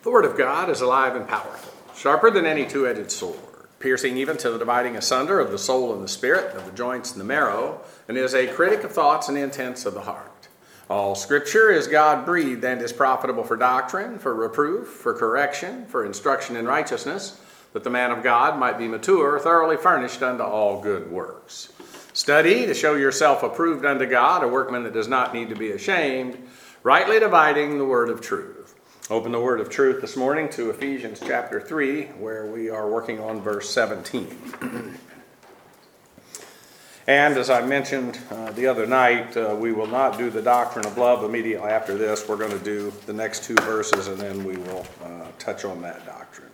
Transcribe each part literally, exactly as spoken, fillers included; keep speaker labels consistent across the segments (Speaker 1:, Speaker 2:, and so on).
Speaker 1: The Word of God is alive and powerful, sharper than any two-edged sword, piercing even to the dividing asunder of the soul and the spirit, of the joints and the marrow, and is a critic of thoughts and intents of the heart. All Scripture is God-breathed and is profitable for doctrine, for reproof, for correction, for instruction in righteousness, that the man of God might be mature, thoroughly furnished unto all good works. Study to show yourself approved unto God, a workman that does not need to be ashamed, rightly dividing the word of truth. Open the word of truth this morning to Ephesians chapter three, where we are working on verse seventeen. And as I mentioned uh, the other night, uh, we will not do the doctrine of love immediately after this. We're going to do the next two verses, and then we will uh, touch on that doctrine.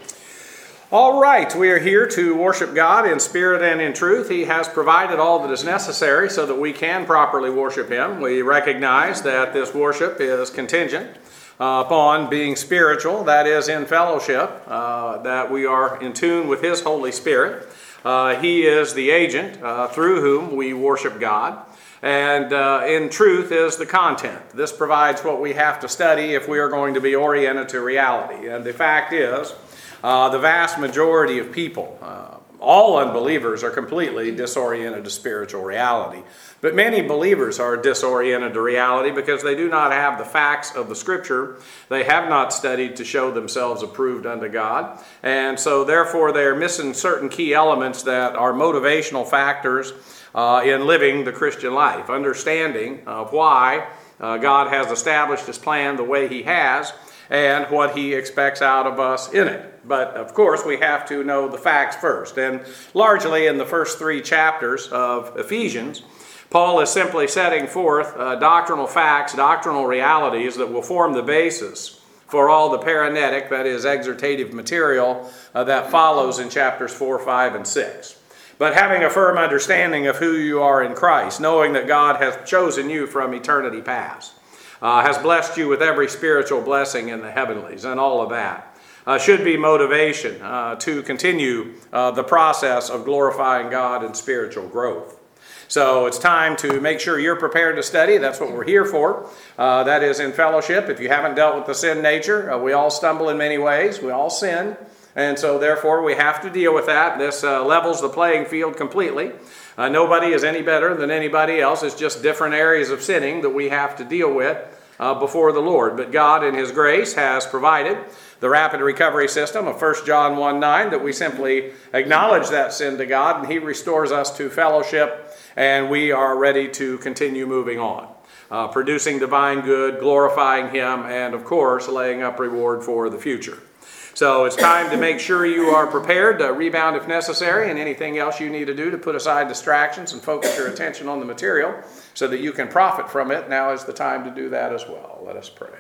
Speaker 1: All right, we are here to worship God in spirit and in truth. He has provided all that is necessary so that we can properly worship Him. We recognize that this worship is contingent uh, upon being spiritual, that is, in fellowship, uh, that we are in tune with His Holy Spirit. Uh, he is the agent uh, through whom we worship God. And uh, in truth is the content. This provides what we have to study if we are going to be oriented to reality. And the fact is, Uh, the vast majority of people, uh, all unbelievers, are completely disoriented to spiritual reality. But many believers are disoriented to reality because they do not have the facts of the Scripture. They have not studied to show themselves approved unto God. And so therefore they are missing certain key elements that are motivational factors uh, in living the Christian life. Understanding of why uh, God has established His plan the way He has, and what He expects out of us in it. But, of course, we have to know the facts first. And largely in the first three chapters of Ephesians, Paul is simply setting forth uh, doctrinal facts, doctrinal realities that will form the basis for all the paranetic, that is, exhortative material uh, that follows in chapters four, five, and six. But having a firm understanding of who you are in Christ, knowing that God hath chosen you from eternity past, Uh, has blessed you with every spiritual blessing in the heavenlies, and all of that uh, should be motivation uh, to continue uh, the process of glorifying God and spiritual growth. So it's time to make sure you're prepared to study. That's what we're here for. Uh, that is in fellowship. If you haven't dealt with the sin nature, uh, we all stumble in many ways. We all sin. And so therefore we have to deal with that. This uh, levels the playing field completely. Uh, nobody is any better than anybody else. It's just different areas of sinning that we have to deal with uh, before the Lord. But God in His grace has provided the rapid recovery system of First John one nine, that we simply acknowledge that sin to God and He restores us to fellowship, and we are ready to continue moving on, uh, producing divine good, glorifying Him, and of course laying up reward for the future. So it's time to make sure you are prepared to rebound if necessary, and anything else you need to do to put aside distractions and focus your attention on the material so that you can profit from it. Now is the time to do that as well. Let us pray.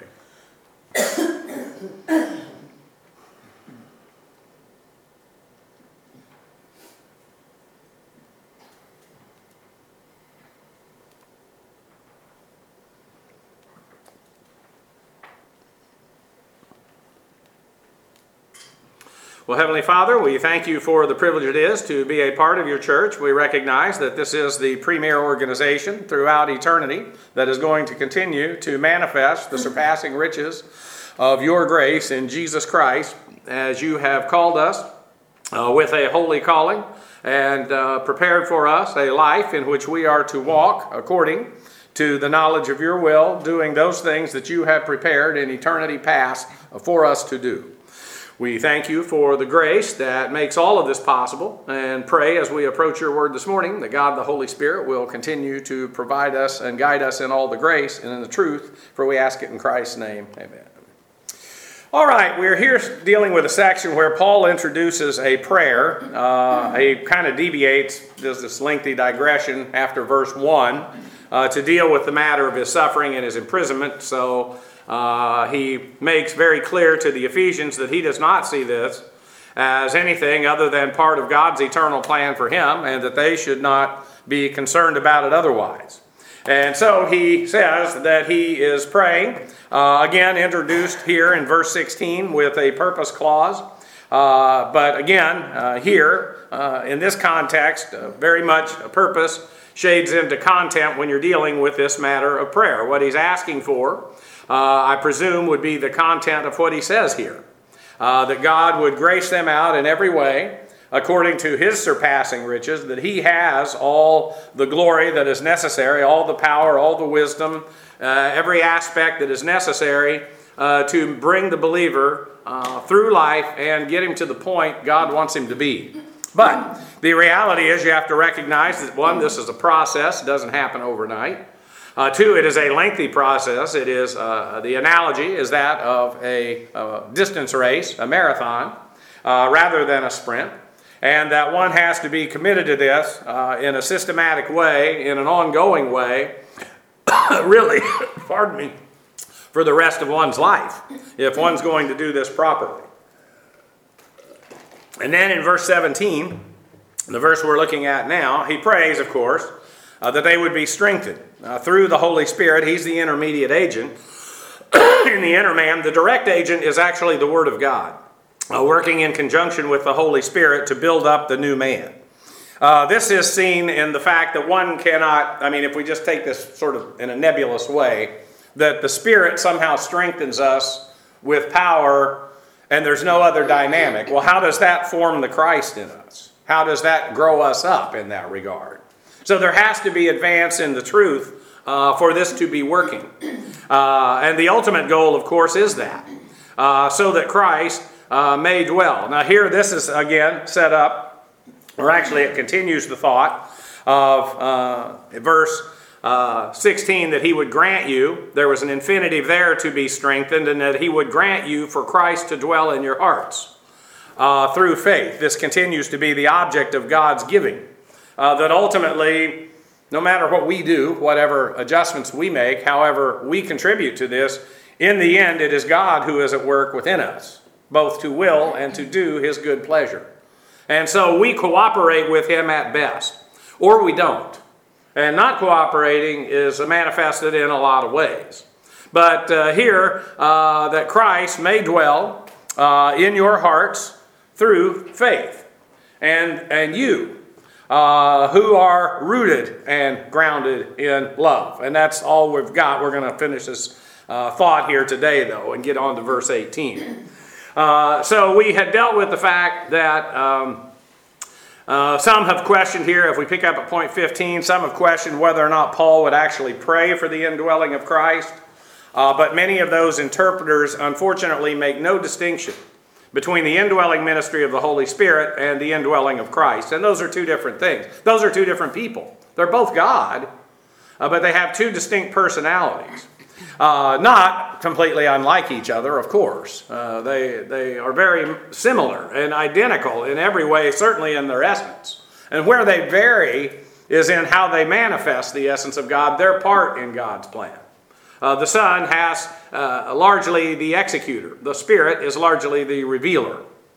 Speaker 1: Well, Heavenly Father, we thank You for the privilege it is to be a part of Your church. We recognize that this is the premier organization throughout eternity that is going to continue to manifest the surpassing riches of Your grace in Jesus Christ, as You have called us uh, with a holy calling and uh, prepared for us a life in which we are to walk according to the knowledge of Your will, doing those things that You have prepared in eternity past for us to do. We thank You for the grace that makes all of this possible, and pray as we approach Your word this morning that God the Holy Spirit will continue to provide us and guide us in all the grace and in the truth, for we ask it in Christ's name. Amen. All right, we're here dealing with a section where Paul introduces a prayer. Uh, he kind of deviates, does this lengthy digression after verse one uh, to deal with the matter of his suffering and his imprisonment. So Uh, he makes very clear to the Ephesians that he does not see this as anything other than part of God's eternal plan for him, and that they should not be concerned about it otherwise. And so he says that he is praying, uh, again introduced here in verse sixteen with a purpose clause. Uh, but again, uh, here, uh, in this context, uh, very much a purpose shades into content when you're dealing with this matter of prayer. What he's asking for uh, I presume would be the content of what he says here. Uh, that God would grace them out in every way, according to his surpassing riches, that he has all the glory that is necessary, all the power, all the wisdom, uh, every aspect that is necessary uh, to bring the believer uh, through life and get him to the point God wants him to be. But the reality is you have to recognize that, one, this is a process. It doesn't happen overnight. Uh, two, it is a lengthy process. It is, uh, the analogy is that of a, a distance race, a marathon, uh, rather than a sprint. And that one has to be committed to this uh, in a systematic way, in an ongoing way, really, pardon me, for the rest of one's life, if one's going to do this properly. And then in verse seventeen, the verse we're looking at now, he prays, of course, uh, that they would be strengthened uh, through the Holy Spirit. He's the intermediate agent. In the inner man, the direct agent is actually the Word of God, uh, working in conjunction with the Holy Spirit to build up the new man. Uh, this is seen in the fact that one cannot, I mean, if we just take this sort of in a nebulous way, that the Spirit somehow strengthens us with power and there's no other dynamic. Well, how does that form the Christ in us? How does that grow us up in that regard? So there has to be advance in the truth uh, for this to be working. Uh, and the ultimate goal, of course, is that. Uh, so that Christ uh, may dwell. Now here, this is, again, set up, or actually it continues the thought of uh, verse Uh, sixteen, that he would grant you, there was an infinitive there, to be strengthened, and that he would grant you for Christ to dwell in your hearts uh, through faith. This continues to be the object of God's giving. Uh, that ultimately, no matter what we do, whatever adjustments we make, however we contribute to this, in the end it is God who is at work within us, both to will and to do his good pleasure. And so we cooperate with him at best, or we don't. And not cooperating is manifested in a lot of ways. But uh, here, uh, that Christ may dwell uh, in your hearts through faith. And, and you, uh, who are rooted and grounded in love. And that's all we've got. We're going to finish this uh, thought here today, though, and get on to verse eighteen. Uh, so we had dealt with the fact that Um, Uh, some have questioned here, if we pick up at point fifteen, some have questioned whether or not Paul would actually pray for the indwelling of Christ. Uh, but many of those interpreters, unfortunately, make no distinction between the indwelling ministry of the Holy Spirit and the indwelling of Christ. And those are two different things. Those are two different people. They're both God, uh, but they have two distinct personalities. Uh, not completely unlike each other, of course. Uh, they, they are very similar and identical in every way, certainly in their essence. And where they vary is in how they manifest the essence of God, their part in God's plan. Uh, the Son has uh, largely the executor. The Spirit is largely the revealer.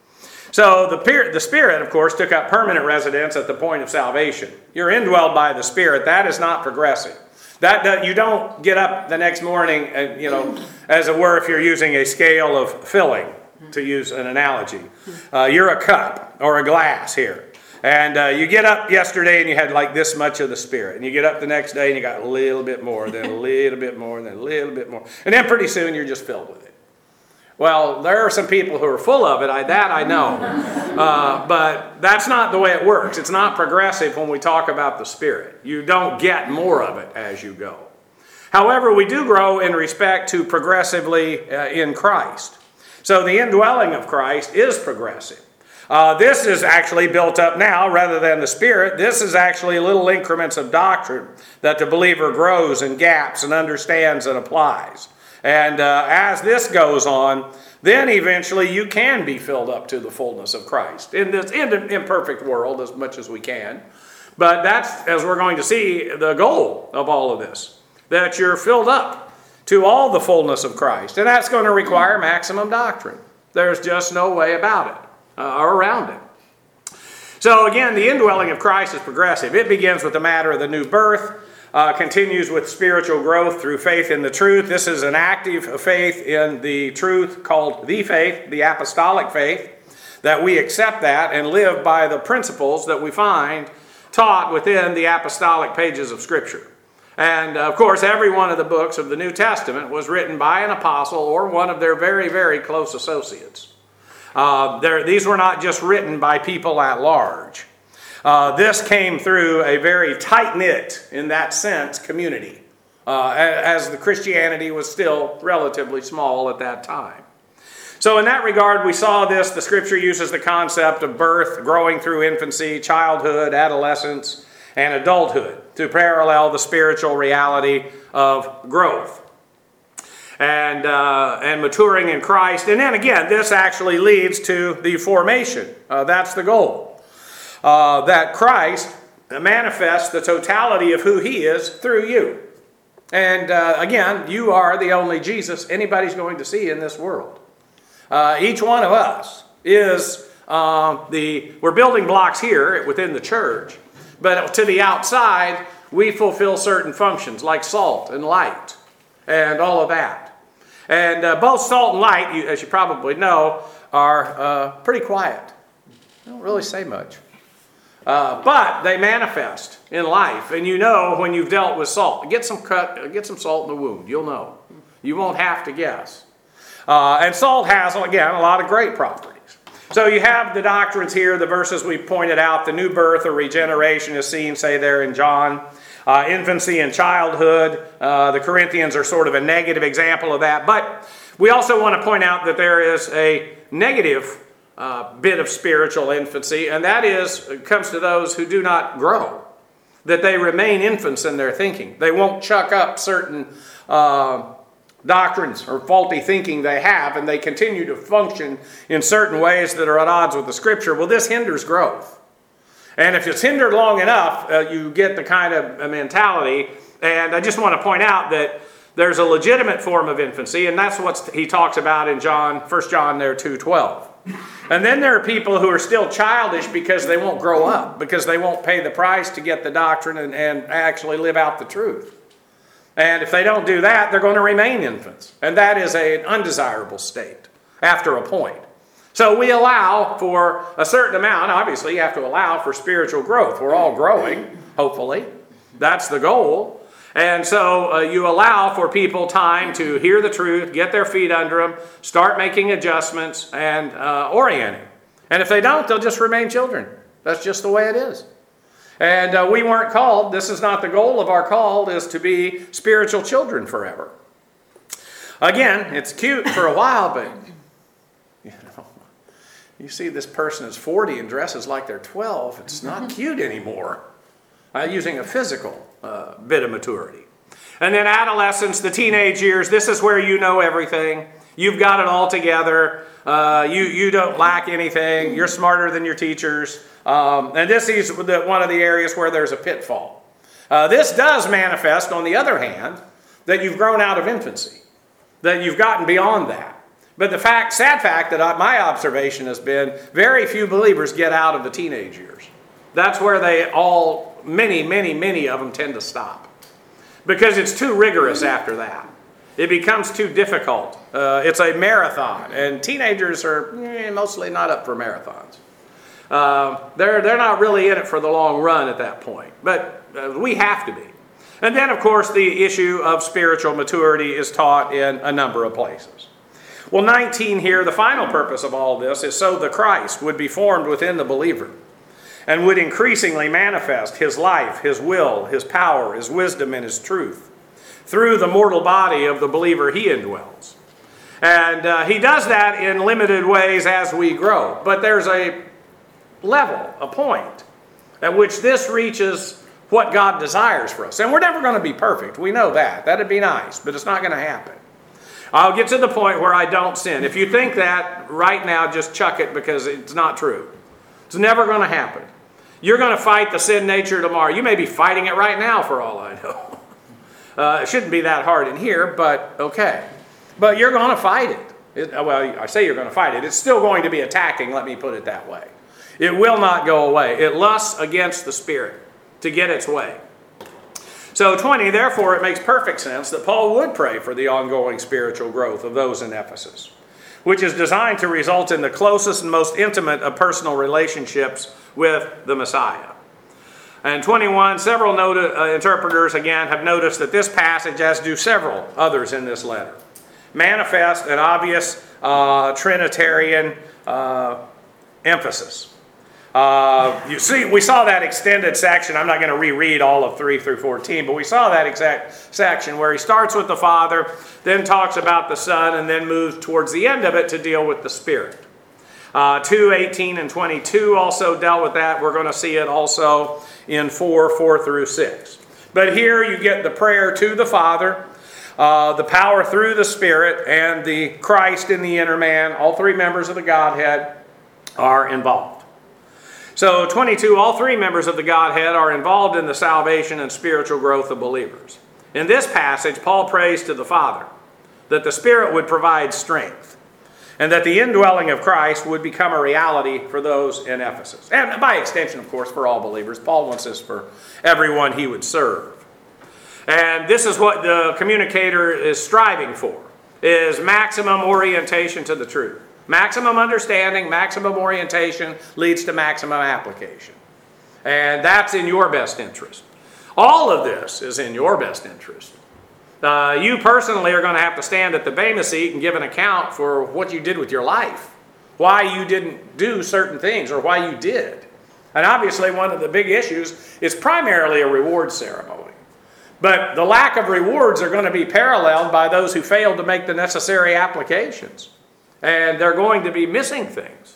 Speaker 1: So the, the Spirit, of course, took up permanent residence at the point of salvation. You're indwelled by the Spirit. That is not progressive. That, that you don't get up the next morning, and, you know, as it were, if you're using a scale of filling, to use an analogy. Uh, you're a cup or a glass here. And uh, you get up yesterday and you had like this much of the Spirit. And you get up the next day and you got a little bit more, then a little bit more, and then a little bit more. And then pretty soon you're just filled with it. Well, there are some people who are full of it, I, that I know. Uh, but that's not the way it works. It's not progressive when we talk about the Spirit. You don't get more of it as you go. However, we do grow in respect to progressively uh, in Christ. So the indwelling of Christ is progressive. Uh, this is actually built up now rather than the Spirit. This is actually little increments of doctrine that the believer grows and gaps and understands and applies. And uh, as this goes on, then eventually you can be filled up to the fullness of Christ in this imperfect world as much as we can. But that's, as we're going to see, the goal of all of this, that you're filled up to all the fullness of Christ. And that's going to require maximum doctrine. There's just no way about it uh, or around it. So again, the indwelling of Christ is progressive. It begins with the matter of the new birth. Uh, continues with spiritual growth through faith in the truth. This is an active faith in the truth called the faith, the apostolic faith, that we accept that and live by the principles that we find taught within the apostolic pages of Scripture. And of course, every one of the books of the New Testament was written by an apostle or one of their very, very close associates. Uh, these were not just written by people at large. Uh, this came through a very tight-knit, in that sense, community, uh, as the Christianity was still relatively small at that time. So in that regard, we saw this. The Scripture uses the concept of birth, growing through infancy, childhood, adolescence, and adulthood to parallel the spiritual reality of growth and, uh, and maturing in Christ. And then again, this actually leads to the formation. Uh, that's the goal. Uh, that Christ manifests the totality of who he is through you. And uh, again, you are the only Jesus anybody's going to see in this world. Uh, each one of us is uh, the, we're building blocks here within the church, but to the outside, we fulfill certain functions like salt and light and all of that. And uh, both salt and light, you, as you probably know, are uh, pretty quiet. They don't really say much. Uh, but they manifest in life, and you know when you've dealt with salt. Get some cut, get some salt in the wound. You'll know. You won't have to guess. Uh, and salt has, again, a lot of great properties. So you have the doctrines here, the verses we pointed out. The new birth or regeneration is seen, say, there in John. Uh, infancy and childhood. Uh, the Corinthians are sort of a negative example of that. But we also want to point out that there is a negative uh, bit of spiritual infancy, and that is, it comes to those who do not grow. That they remain infants in their thinking. They won't chuck up certain uh, doctrines or faulty thinking they have, and they continue to function in certain ways that are at odds with the Scripture. Well, this hinders growth. And if it's hindered long enough, uh, you get the kind of a mentality. And I just want to point out that there's a legitimate form of infancy, and that's what he talks about in John, First John there, two twelve. And then there are people who are still childish because they won't grow up, because they won't pay the price to get the doctrine and, and actually live out the truth. And if they don't do that, they're going to remain infants. And that is a, an undesirable state after a point. So we allow for a certain amount. Obviously, you have to allow for spiritual growth. We're all growing, hopefully. That's the goal. And so uh, you allow for people time to hear the truth, get their feet under them, start making adjustments, and uh, orienting. And if they don't, they'll just remain children. That's just the way it is. And uh, we weren't called, this is not the goal of our call, is to be spiritual children forever. Again, it's cute for a while, but you know, you see this person is forty and dresses like they're twelve. It's not cute anymore. Uh, using a physical uh, bit of maturity. And then adolescence, the teenage years, this is where you know everything. You've got it all together. Uh, you, you don't lack anything. You're smarter than your teachers. Um, and this is the, one of the areas where there's a pitfall. Uh, this does manifest, on the other hand, that you've grown out of infancy, that you've gotten beyond that. But the fact, sad fact that I, my observation has been, very few believers get out of the teenage years. That's where they all, many, many, many of them tend to stop. Because it's too rigorous after that. It becomes too difficult. Uh, it's a marathon, and teenagers are eh, mostly not up for marathons. Uh, they're, they're not really in it for the long run at that point. But uh, we have to be. And then, of course, the issue of spiritual maturity is taught in a number of places. Well, nineteen here, the final purpose of all this is so the Christ would be formed within the believer and would increasingly manifest his life, his will, his power, his wisdom, and his truth through the mortal body of the believer he indwells. And uh, he does that in limited ways as we grow. But there's a level, a point, at which this reaches what God desires for us. And we're never going to be perfect. We know that. That'd be nice, but it's not going to happen. I'll get to the point where I don't sin. If you think that right now, just chuck it, because it's not true. It's never going to happen. You're going to fight the sin nature tomorrow. You may be fighting it right now for all I know. Uh, it shouldn't be that hard in here, but okay. But you're going to fight it. it. Well, I say you're going to fight it. It's still going to be attacking, let me put it that way. It will not go away. It lusts against the Spirit to get its way. So twenty, therefore, it makes perfect sense that Paul would pray for the ongoing spiritual growth of those in Ephesus, which is designed to result in the closest and most intimate of personal relationships with the Messiah. And twenty-one, several not- uh, interpreters, again, have noticed that this passage, as do several others in this letter, manifest an obvious uh, Trinitarian uh, emphasis. Uh, you see, we saw that extended section. I'm not going to reread all of three through fourteen, but we saw that exact section where he starts with the Father, then talks about the Son, and then moves towards the end of it to deal with the Spirit. Uh, two, eighteen, and twenty-two also dealt with that. We're going to see it also in four, four through six. But here you get the prayer to the Father, uh, the power through the Spirit, and the Christ in the inner man. All three members of the Godhead are involved. So twenty-two, all three members of the Godhead are involved in the salvation and spiritual growth of believers. In this passage, Paul prays to the Father that the Spirit would provide strength, and that the indwelling of Christ would become a reality for those in Ephesus. And by extension, of course, for all believers. Paul wants this for everyone he would serve. And this is what the communicator is striving for, is maximum orientation to the truth. Maximum understanding, maximum orientation leads to maximum application. And that's in your best interest. All of this is in your best interest. Uh, you personally are going to have to stand at the Bema seat and give an account for what you did with your life, why you didn't do certain things or why you did. And obviously one of the big issues is primarily a reward ceremony. But the lack of rewards are going to be paralleled by those who failed to make the necessary applications. And they're going to be missing things.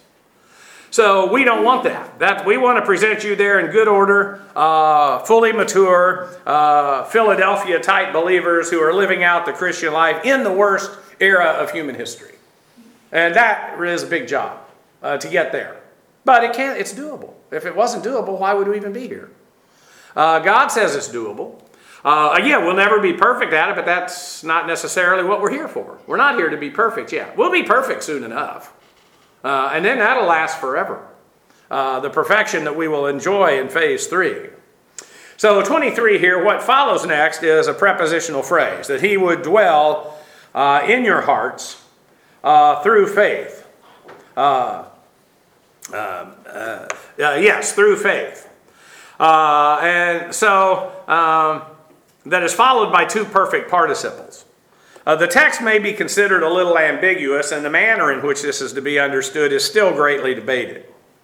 Speaker 1: So we don't want that. That we want to present you there in good order, uh, fully mature, uh, Philadelphia-type believers who are living out the Christian life in the worst era of human history. And that is a big job uh, to get there. But it can't, it's doable. If it wasn't doable, why would we even be here? Uh, God says it's doable. Uh, again, we'll never be perfect at it, but that's not necessarily what we're here for. We're not here to be perfect yet. We'll be perfect soon enough. Uh, and then that'll last forever. Uh, the perfection that we will enjoy in phase three. So twenty-three here, what follows next is a prepositional phrase, that he would dwell uh, in your hearts uh, through faith. Uh, uh, uh, yes, through faith. Uh, and so um, that is followed by two perfect participles. Uh, the text may be considered a little ambiguous, and the manner in which this is to be understood is still greatly debated.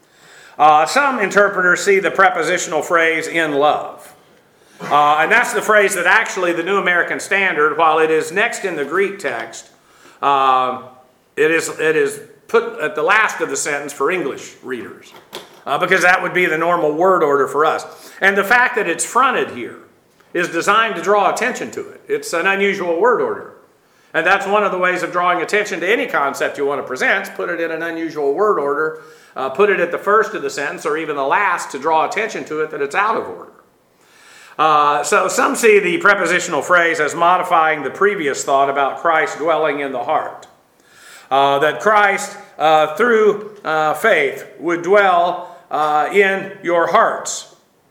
Speaker 1: Uh, some interpreters see the prepositional phrase in love. Uh, and that's the phrase that actually the New American Standard, while it is next in the Greek text, uh, it is, it is put at the last of the sentence for English readers, uh, because that would be the normal word order for us. And the fact that it's fronted here is designed to draw attention to it. It's an unusual word order. And that's one of the ways of drawing attention to any concept you want to present. Put it in an unusual word order. Uh, put it at the first of the sentence or even the last to draw attention to it that it's out of order. Uh, so some see the prepositional phrase as modifying the previous thought about Christ dwelling in the heart. Uh, that Christ, uh, through uh, faith, would dwell uh, in your hearts,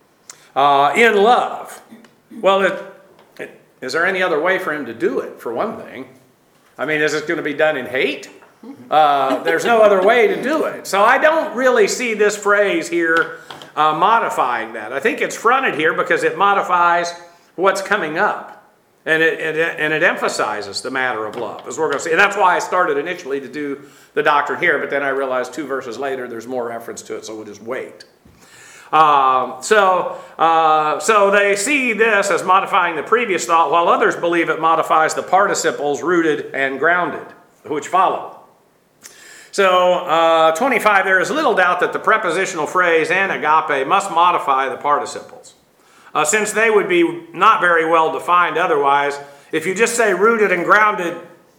Speaker 1: uh, in love. Well, it, it, is there any other way for him to do it, for one thing? I mean, is it going to be done in hate? Uh, there's no other way to do it. So I don't really see this phrase here uh, modifying that. I think it's fronted here because it modifies what's coming up. And it, it, and it emphasizes the matter of love, as we're going to see. And that's why I started initially to do the doctrine here, but then I realized two verses later there's more reference to it, so we'll just wait. Um, so, uh, so they see this as modifying the previous thought, while others believe it modifies the participles rooted and grounded, which follow. So, uh, twenty-five, there is little doubt that the prepositional phrase and agape must modify the participles, uh, since they would be not very well defined otherwise. If you just say rooted and grounded,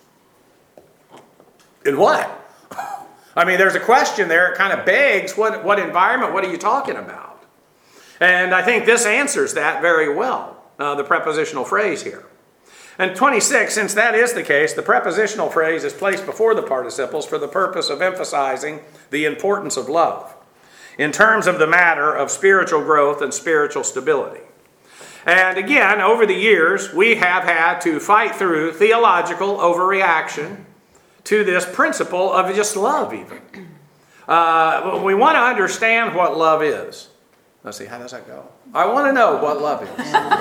Speaker 1: in what? I mean, there's a question there. It kind of begs, what, what environment, what are you talking about? And I think this answers that very well, uh, the prepositional phrase here. And twenty-six, since that is the case, the prepositional phrase is placed before the participles for the purpose of emphasizing the importance of love in terms of the matter of spiritual growth and spiritual stability. And again, over the years, we have had to fight through theological overreaction to this principle of just love even. Uh, we want to understand what love is. Let's see, how does that go? I want to know what love is.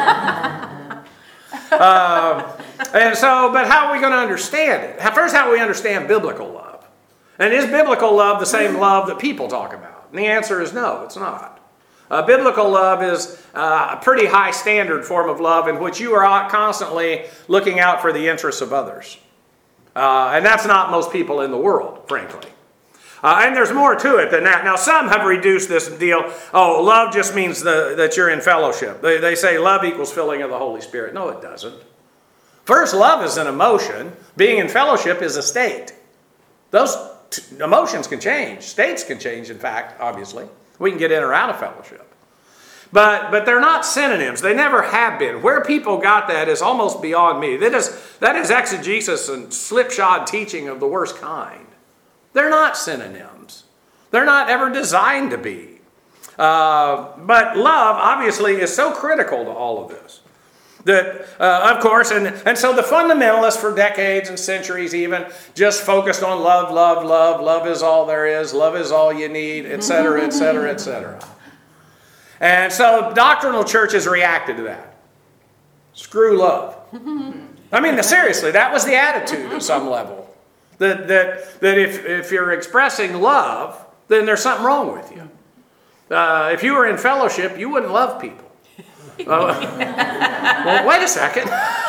Speaker 1: uh, and so, but how are we going to understand it? First, how do we understand biblical love? And is biblical love the same love that people talk about? And the answer is no, it's not. Uh, biblical love is uh, a pretty high standard form of love in which you are constantly looking out for the interests of others. Uh, and that's not most people in the world, frankly. Uh, and there's more to it than that. Now, some have reduced this deal. Oh, love just means the, that you're in fellowship. They, they say love equals filling of the Holy Spirit. No, it doesn't. First, love is an emotion. Being in fellowship is a state. Those t- emotions can change. States can change, in fact, obviously. We can get in or out of fellowship. But but they're not synonyms. They never have been. Where people got that is almost beyond me. That is, that is exegesis and slipshod teaching of the worst kind. They're not synonyms. They're not ever designed to be. Uh, but love, obviously, is so critical to all of this. That, uh, of course, and, and so the fundamentalists for decades and centuries even just focused on love, love, love, love is all there is, love is all you need, et cetera, et cetera, et cetera. And so doctrinal churches reacted to that. Screw love. I mean, seriously, that was the attitude at some level. That, that, that if, if you're expressing love, then there's something wrong with you. Uh, if you were in fellowship, you wouldn't love people. Uh, well, wait a second.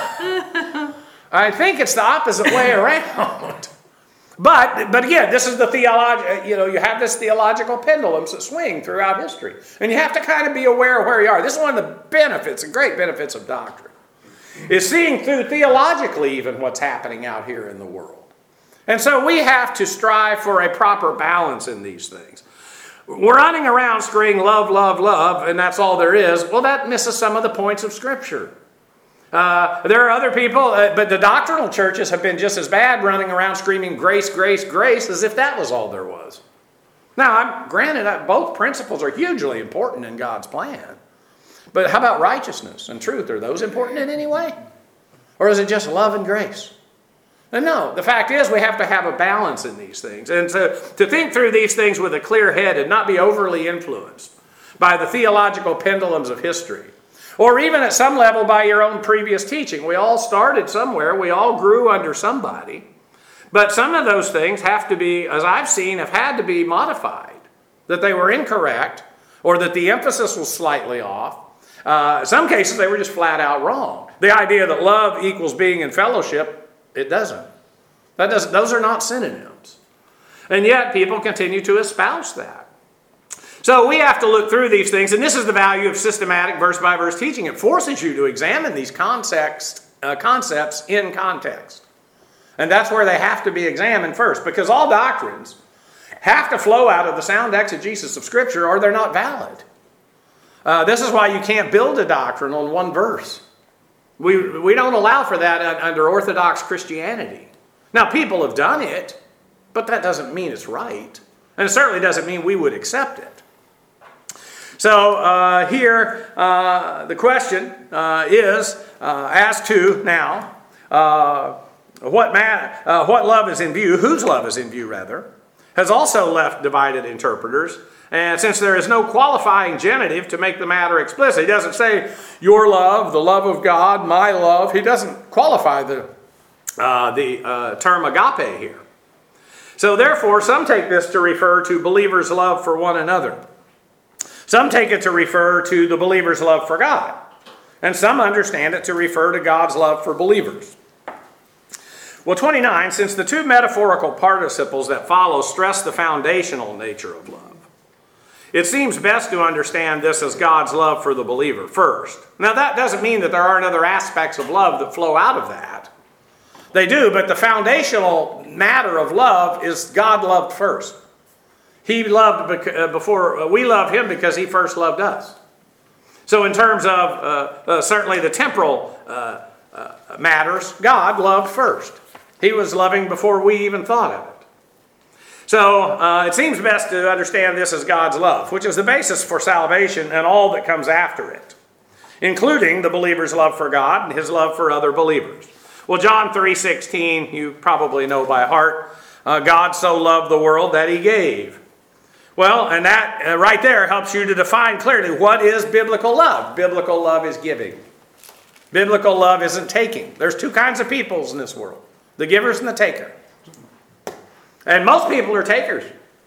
Speaker 1: I think it's the opposite way around. But, but again, this is the theology, you know, you have this theological pendulums that swing throughout history. And you have to kind of be aware of where you are. This is one of the benefits, the great benefits of doctrine, is seeing through theologically even what's happening out here in the world. And so we have to strive for a proper balance in these things. We're running around screaming love, love, love, and that's all there is. Well, that misses some of the points of Scripture. Uh, there are other people, uh, but the doctrinal churches have been just as bad running around screaming grace, grace, grace, as if that was all there was. Now, I'm, granted, uh, both principles are hugely important in God's plan. But how about righteousness and truth? Are those important in any way? Or is it just love and grace? And no, the fact is we have to have a balance in these things. And to, to think through these things with a clear head and not be overly influenced by the theological pendulums of history. Or even at some level by your own previous teaching. We all started somewhere. We all grew under somebody. But some of those things have to be, as I've seen, have had to be modified. That they were incorrect or that the emphasis was slightly off. Uh, in some cases, they were just flat out wrong. The idea that love equals being in fellowship, it doesn't. That doesn't. Those are not synonyms. And yet people continue to espouse that. So we have to look through these things, and this is the value of systematic verse-by-verse teaching. It forces you to examine these concepts, uh, concepts in context. And that's where they have to be examined first, because all doctrines have to flow out of the sound exegesis of Scripture, or they're not valid. Uh, this is why you can't build a doctrine on one verse. We, we don't allow for that under Orthodox Christianity. Now, people have done it, but that doesn't mean it's right. And it certainly doesn't mean we would accept it. So uh, here, uh, the question uh, is uh, as to now, uh, what, man, uh, what love is in view, whose love is in view, rather, has also left divided interpreters. And since there is no qualifying genitive to make the matter explicit, he doesn't say your love, the love of God, my love. He doesn't qualify the, uh, the uh, term agape here. So therefore, some take this to refer to believers' love for one another. Some take it to refer to the believer's love for God. And some understand it to refer to God's love for believers. Well, twenty-nine, since the two metaphorical participles that follow stress the foundational nature of love, it seems best to understand this as God's love for the believer first. Now, that doesn't mean that there aren't other aspects of love that flow out of that. They do, but the foundational matter of love is God loved first. He loved before, we love him because he first loved us. So in terms of uh, uh, certainly the temporal uh, uh, matters, God loved first. He was loving before we even thought of it. So uh, it seems best to understand this as God's love, which is the basis for salvation and all that comes after it, including the believer's love for God and his love for other believers. Well, John three sixteen, you probably know by heart, uh, God so loved the world that he gave. Well, and that uh, right there helps you to define clearly what is biblical love. Biblical love is giving. Biblical love isn't taking. There's two kinds of peoples in this world. The givers and the taker. And most people are takers.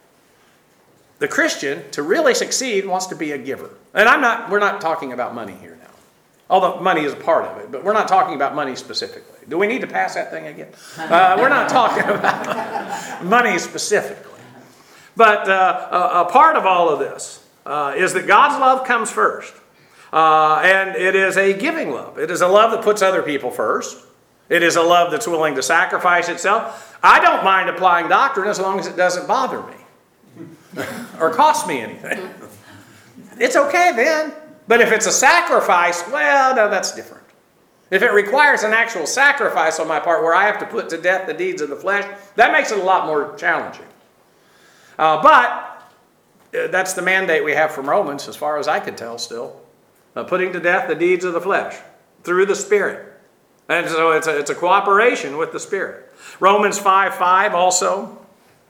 Speaker 1: The Christian, to really succeed, wants to be a giver. And I'm not, we're not talking about money here now. Although money is a part of it, but we're not talking about money specifically. Do we need to pass that thing again? Uh, we're not talking about money specifically. But uh, a, a part of all of this uh, is that God's love comes first. Uh, and it is a giving love. It is a love that puts other people first. It is a love that's willing to sacrifice itself. I don't mind applying doctrine as long as it doesn't bother me or cost me anything. It's okay then. But if it's a sacrifice, well, no, that's different. If it requires an actual sacrifice on my part where I have to put to death the deeds of the flesh, that makes it a lot more challenging. Uh, but uh, that's the mandate we have from Romans, as far as I can tell still. Uh, putting to death the deeds of the flesh through the Spirit. And so it's a, it's a cooperation with the Spirit. Romans five five also,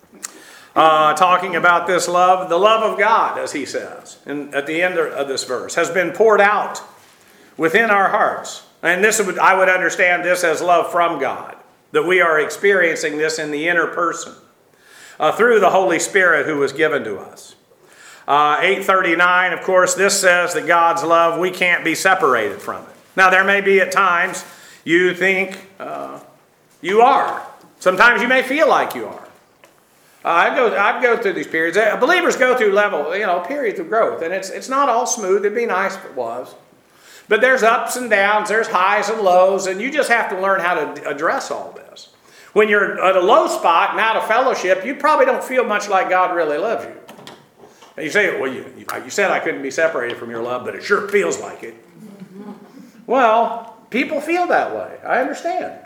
Speaker 1: uh, talking about this love. The love of God, as he says, and at the end of this verse, has been poured out within our hearts. And this would, I would understand this as love from God. That we are experiencing this in the inner person. Uh, through the Holy Spirit who was given to us. Uh, eight thirty-nine, of course, this says that God's love, we can't be separated from it. Now, there may be at times you think uh, you are. Sometimes you may feel like you are. Uh, I go I go through these periods. Uh, believers go through level, you know, periods of growth. And it's, it's not all smooth. It'd be nice if it was. But there's ups and downs. There's highs and lows. And you just have to learn how to address all this. When you're at a low spot and out of fellowship, you probably don't feel much like God really loves you. And you say, well, you, you said I couldn't be separated from your love, but it sure feels like it. Well, people feel that way. I understand.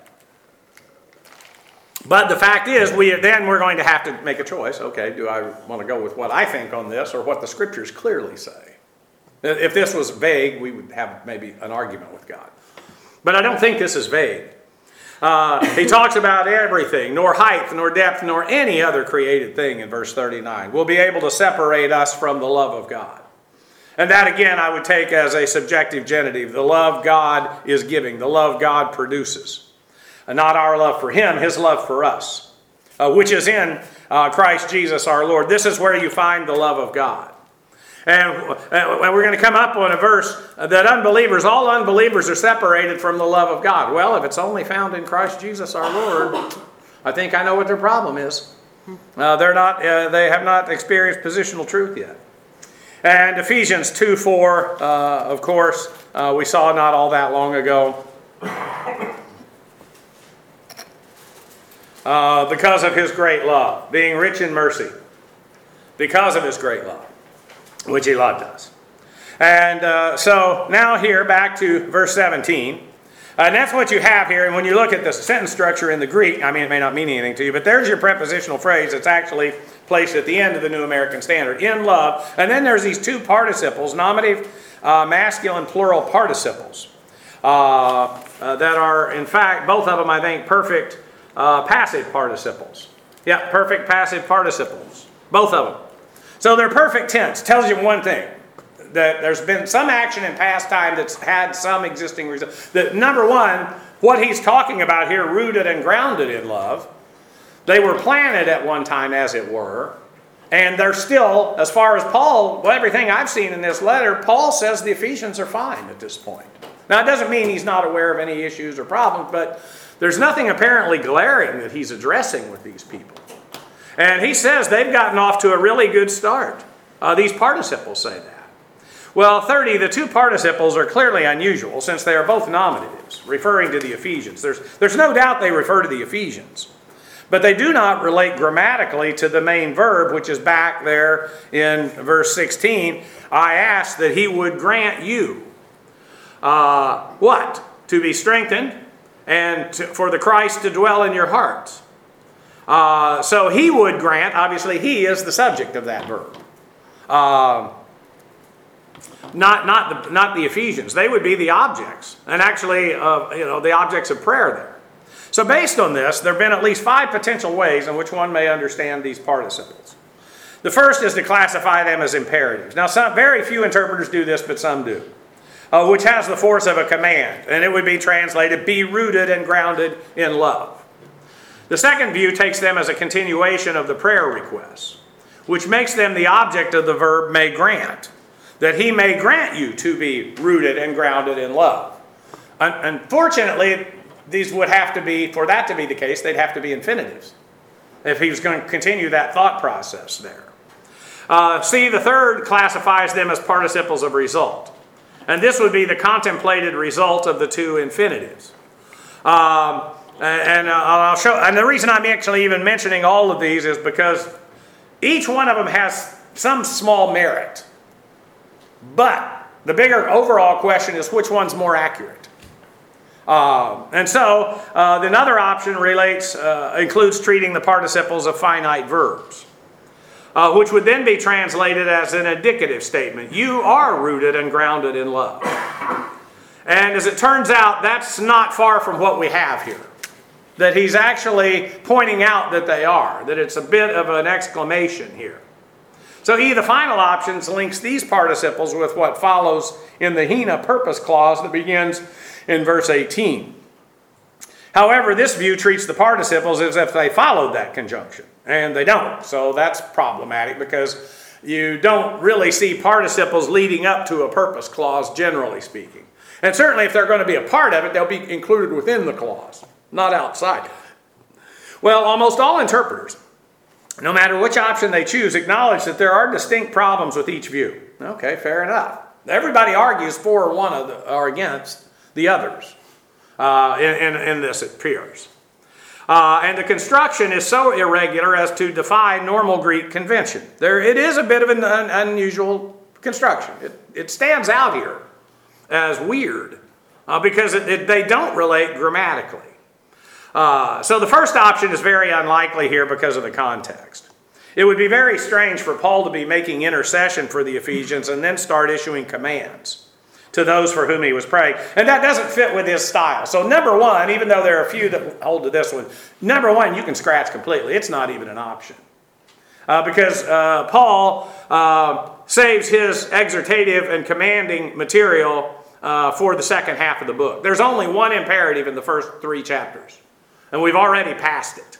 Speaker 1: But the fact is, we then we're going to have to make a choice. Okay, do I want to go with what I think on this or what the Scriptures clearly say? If this was vague, we would have maybe an argument with God. But I don't think this is vague. Uh, he talks about everything, nor height, nor depth, nor any other created thing in verse thirty-nine will be able to separate us from the love of God. And that again I would take as a subjective genitive. The love God is giving, the love God produces. And not our love for Him, His love for us, uh, which is in uh, Christ Jesus our Lord. This is where you find the love of God. And we're going to come up on a verse that unbelievers, all unbelievers are separated from the love of God. Well, if it's only found in Christ Jesus our Lord, I think I know what their problem is. Uh, they're not, uh, they have not experienced positional truth yet. And Ephesians two four, uh, of course, uh, we saw not all that long ago. Uh, because of His great love, being rich in mercy, because of His great love, which He loved us. And uh, so now here back to verse seventeen. Uh, and that's what you have here. And when you look at the sentence structure in the Greek, I mean, it may not mean anything to you, but there's your prepositional phrase that's actually placed at the end of the New American Standard. In love. And then there's these two participles, nominative, uh, masculine, plural participles. Uh, uh, that are, in fact, both of them, I think, perfect uh, passive participles. Yeah, perfect passive participles. Both of them. So they're perfect tense. Tells you one thing. That there's been some action in past time that's had some existing result. That number one, what he's talking about here, rooted and grounded in love. They were planted at one time, as it were. And they're still, as far as Paul, well, everything I've seen in this letter, Paul says the Ephesians are fine at this point. Now, it doesn't mean he's not aware of any issues or problems, but there's nothing apparently glaring that he's addressing with these people. And he says they've gotten off to a really good start. Uh, these participles say that. Well, thirty, the two participles are clearly unusual since they are both nominatives, referring to the Ephesians. There's, there's no doubt they refer to the Ephesians. But they do not relate grammatically to the main verb, which is back there in verse sixteen. I ask that He would grant you uh, what? To be strengthened and to, for the Christ to dwell in your hearts. Uh, so He would grant, obviously He is the subject of that verb. Uh, not, not, the, not the Ephesians. They would be the objects. And actually, uh, you know, the objects of prayer there. So based on this, there have been at least five potential ways in which one may understand these participles. The first is to classify them as imperatives. Now, some, very few interpreters do this, but some do, uh, which has the force of a command, and it would be translated, be rooted and grounded in love. The second view takes them as a continuation of the prayer requests, which makes them the object of the verb may grant, that he may grant you to be rooted and grounded in love. Un- unfortunately, these would have to be, for that to be the case, they'd have to be infinitives, if he was going to continue that thought process there. Uh, see, the third classifies them as participles of result. And this would be the contemplated result of the two infinitives. Um, and uh, I'll show, and the reason I'm actually even mentioning all of these is because each one of them has some small merit. But the bigger overall question is which one's more accurate. Uh, and so uh, another option relates, uh, includes treating the participles of finite verbs, uh, which would then be translated as an indicative statement. You are rooted and grounded in love. And as it turns out, that's not far from what we have here. That he's actually pointing out that they are, that it's a bit of an exclamation here. So he, the final options, links these participles with what follows in the Hina purpose clause that begins in verse eighteen. However, this view treats the participles as if they followed that conjunction, and they don't. So that's problematic because you don't really see participles leading up to a purpose clause, generally speaking. And certainly if they're going to be a part of it, they'll be included within the clause, not outside. Well, almost all interpreters, no matter which option they choose, acknowledge that there are distinct problems with each view. Okay, fair enough. Everybody argues for one of the, or against the others. Uh, in, in, in this it appears. Uh, and the construction is so irregular as to defy normal Greek convention. There, it is a bit of an un, unusual construction. It, it stands out here as weird uh, because it, it, they don't relate grammatically. Uh, so the first option is very unlikely here because of the context. It would be very strange for Paul to be making intercession for the Ephesians and then start issuing commands to those for whom he was praying. And that doesn't fit with his style. So number one, even though there are a few that hold to this one, number one, you can scratch completely. It's not even an option. Uh, because uh, Paul uh, saves his exhortative and commanding material uh, for the second half of the book. There's only one imperative in the first three chapters. And we've already passed it.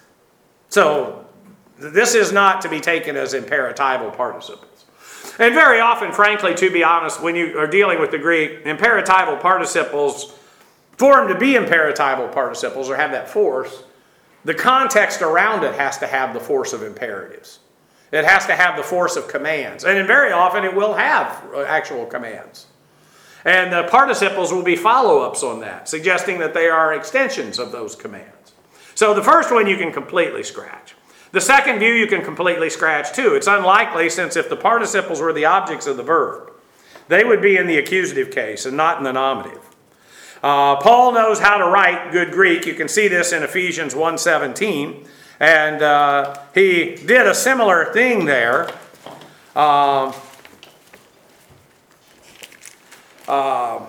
Speaker 1: So this is not to be taken as imperatival participles. And very often, frankly, to be honest, when you are dealing with the Greek, imperatival participles, for them to be imperatival participles or have that force, the context around it has to have the force of imperatives. It has to have the force of commands. And very often it will have actual commands. And the participles will be follow-ups on that, suggesting that they are extensions of those commands. So the first one you can completely scratch. The second view you can completely scratch too. It's unlikely, since if the participles were the objects of the verb, they would be in the accusative case and not in the nominative. Uh, Paul knows how to write good Greek. You can see this in Ephesians one seventeen. And uh, he did a similar thing there. Uh, uh,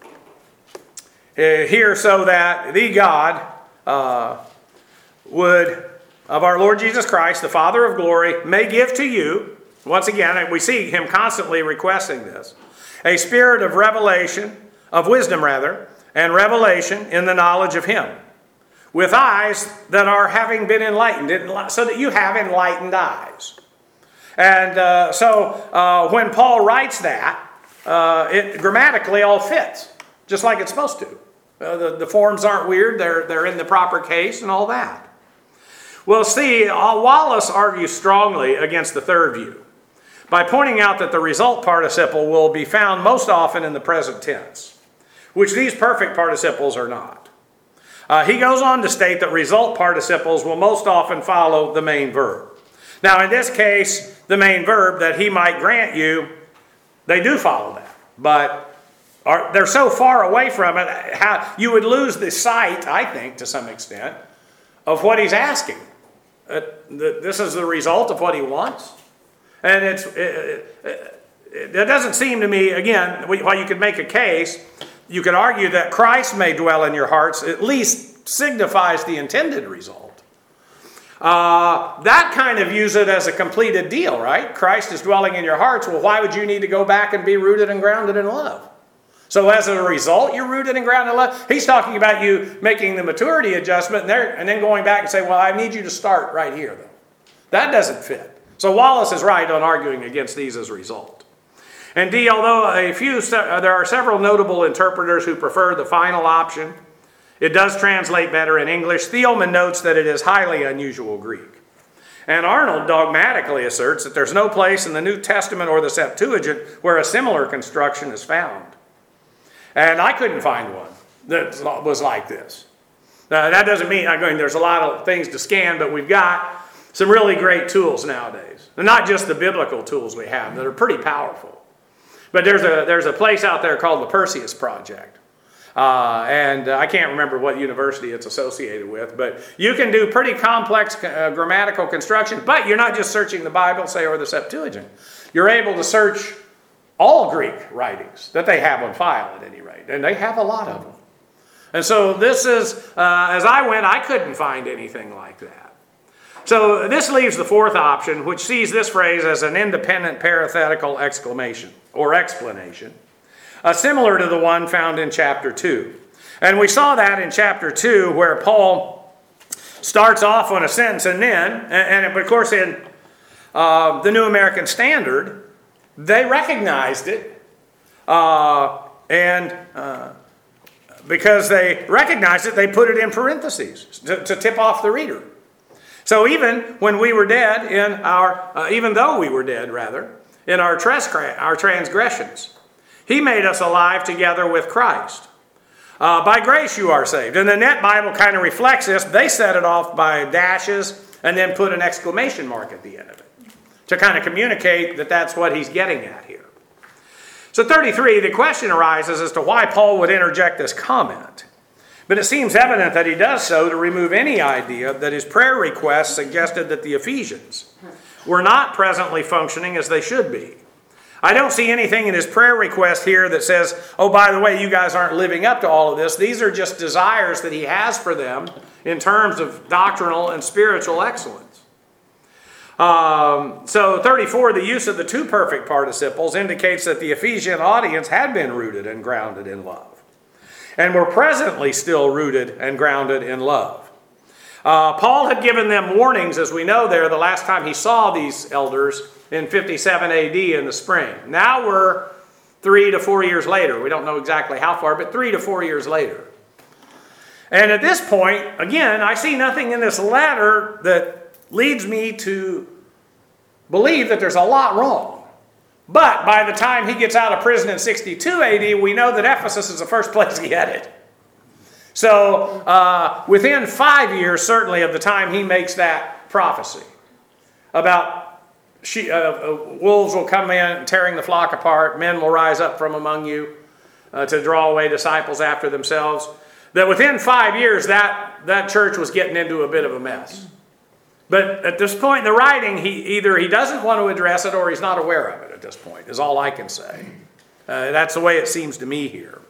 Speaker 1: here, so that the God uh, would... of our Lord Jesus Christ, the Father of glory, may give to you, once again, we see him constantly requesting this, a spirit of revelation, of wisdom rather, and revelation in the knowledge of him, with eyes that are having been enlightened, so that you have enlightened eyes. And uh, so uh, when Paul writes that, uh, it grammatically all fits, just like it's supposed to. Uh, the, the forms aren't weird, they're, they're in the proper case and all that. Well, see, Wallace argues strongly against the third view by pointing out that the result participle will be found most often in the present tense, which these perfect participles are not. Uh, he goes on to state that result participles will most often follow the main verb. Now, in this case, the main verb, that he might grant you, they do follow that, but are, they're so far away from it, how, you would lose the sight, I think, to some extent, of what he's asking. Uh, the, this is the result of what he wants. And it's it, it, it, it doesn't seem to me, again, while you could make a case, you could argue that Christ may dwell in your hearts, at least signifies the intended result. Uh, that kind of views it as a completed deal, right? Christ is dwelling in your hearts. Well, why would you need to go back and be rooted and grounded in love? So as a result, you're rooted and grounded in love. He's talking about you making the maturity adjustment and, there, and then going back and say, well, I need you to start right here, though. That doesn't fit. So Wallace is right on arguing against these as a result. And D, although a few, there are several notable interpreters who prefer the final option, it does translate better in English. Thielman notes that it is highly unusual Greek. And Arnold dogmatically asserts that there's no place in the New Testament or the Septuagint where a similar construction is found. And I couldn't find one that was like this. Uh, that doesn't mean, I mean, there's a lot of things to scan, but we've got some really great tools nowadays. And not just the biblical tools we have that are pretty powerful. But there's a, there's a place out there called the Perseus Project. Uh, and I can't remember what university it's associated with, but you can do pretty complex uh, grammatical construction, but you're not just searching the Bible, say, or the Septuagint. You're able to search all Greek writings that they have on file at any rate, and they have a lot of them. And so this is, uh, as I went, I couldn't find anything like that. So this leaves the fourth option, which sees this phrase as an independent parenthetical exclamation or explanation. Uh, similar to the one found in chapter two. And we saw that in chapter two where Paul starts off on a sentence and then, and, and of course in uh, the New American Standard, they recognized it. Uh, and uh, because they recognized it, they put it in parentheses to, to tip off the reader. So even when we were dead in our, uh, even though we were dead rather, in our, tres- our transgressions, He made us alive together with Christ. Uh, by grace you are saved. And the Net Bible kind of reflects this. They set it off by dashes and then put an exclamation mark at the end of it to kind of communicate that that's what he's getting at here. So thirty-three, the question arises as to why Paul would interject this comment. But it seems evident that he does so to remove any idea that his prayer request suggested that the Ephesians were not presently functioning as they should be. I don't see anything in his prayer request here that says, oh, by the way, you guys aren't living up to all of this. These are just desires that he has for them in terms of doctrinal and spiritual excellence. Um, so thirty-four, the use of the two perfect participles indicates that the Ephesian audience had been rooted and grounded in love, and were presently still rooted and grounded in love. Uh, Paul had given them warnings, as we know there, the last time he saw these elders in fifty-seven A D in the spring. Now we're three to four years later. We don't know exactly how far, but three to four years later. And at this point, again, I see nothing in this letter that leads me to believe that there's a lot wrong. But by the time he gets out of prison in sixty-two A D, we know that Ephesus is the first place he headed. So uh, within five years, certainly, of the time he makes that prophecy about she, uh, uh, wolves will come in, tearing the flock apart, men will rise up from among you uh, to draw away disciples after themselves, that within five years, that, that church was getting into a bit of a mess. But at this point in the writing, he either he doesn't want to address it or he's not aware of it at this point, is all I can say. Uh, that's the way it seems to me here.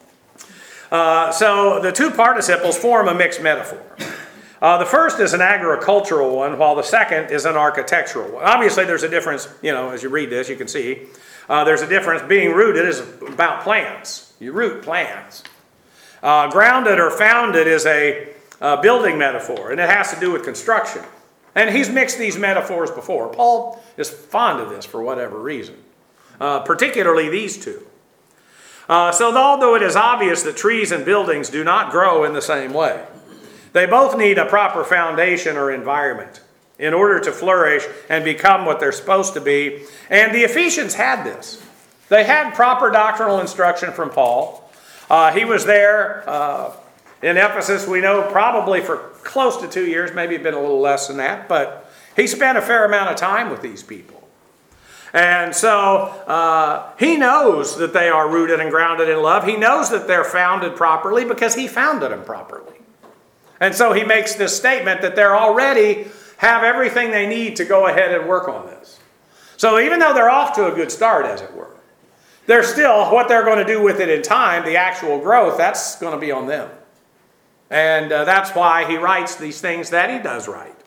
Speaker 1: Uh, so the two participles form a mixed metaphor. Uh, the first is an agricultural one, while the second is an architectural one. Obviously, there's a difference, you know, as you read this, you can see. Uh, there's a difference. Being rooted is about plants. You root plants. Uh, grounded or founded is a uh, building metaphor, and it has to do with construction. And he's mixed these metaphors before. Paul is fond of this for whatever reason, uh, particularly these two. Uh, so although it is obvious that trees and buildings do not grow in the same way, they both need a proper foundation or environment in order to flourish and become what they're supposed to be. And the Ephesians had this. They had proper doctrinal instruction from Paul. Uh, he was there uh, in Ephesus, we know, probably for close to two years, maybe been a little less than that, but he spent a fair amount of time with these people. And so uh, he knows that they are rooted and grounded in love. He knows that they're founded properly because he founded them properly. And so he makes this statement that they're already have everything they need to go ahead and work on this. So even though they're off to a good start, as it were, they're still, what they're going to do with it in time, the actual growth, that's going to be on them. And uh, that's why he writes these things that he does write.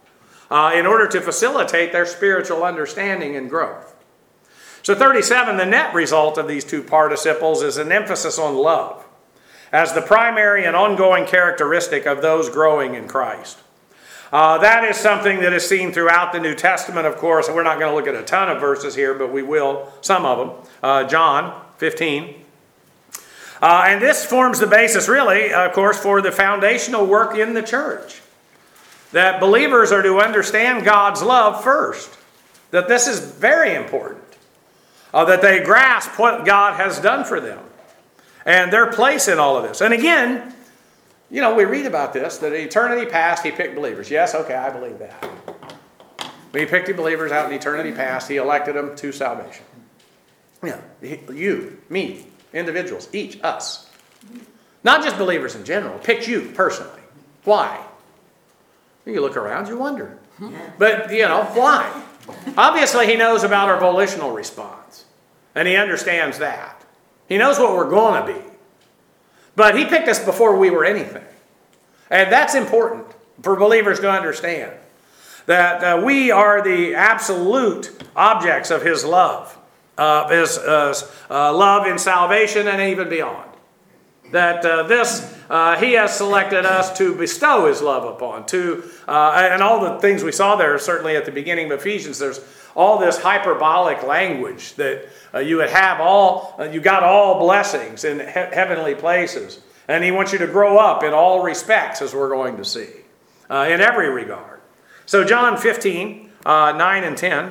Speaker 1: uh, in order to facilitate their spiritual understanding and growth. So thirty-seven, the net result of these two participles is an emphasis on love as the primary and ongoing characteristic of those growing in Christ. Uh, that is something that is seen throughout the New Testament, of course. We're not going to look at a ton of verses here, but we will, some of them. Uh, John fifteen. Uh, and this forms the basis, really, of course, for the foundational work in the church. That believers are to understand God's love first. That this is very important. Uh, that they grasp what God has done for them. And their place in all of this. And again, you know, we read about this, that in eternity past, he picked believers. Yes, okay, I believe that. When he picked the believers out in eternity past, he elected them to salvation. Yeah, you, me, individuals, each, us. Not just believers in general, picked you personally. Why? You look around, you wonder. But, you know, why? Obviously, he knows about our volitional response. And he understands that. He knows what we're going to be. But he picked us before we were anything. And that's important for believers to understand. That uh, we are the absolute objects of his love. Uh, his uh, uh, love in salvation and even beyond. That uh, this, uh, he has selected us to bestow his love upon. To uh, and all the things we saw there, certainly at the beginning of Ephesians, there's all this hyperbolic language that uh, you would have all, uh, you got all blessings in he- heavenly places. And he wants you to grow up in all respects, as we're going to see, uh, in every regard. So John fifteen, uh, nine and ten.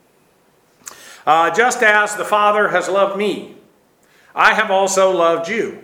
Speaker 1: Uh, just as the Father has loved me, I have also loved you.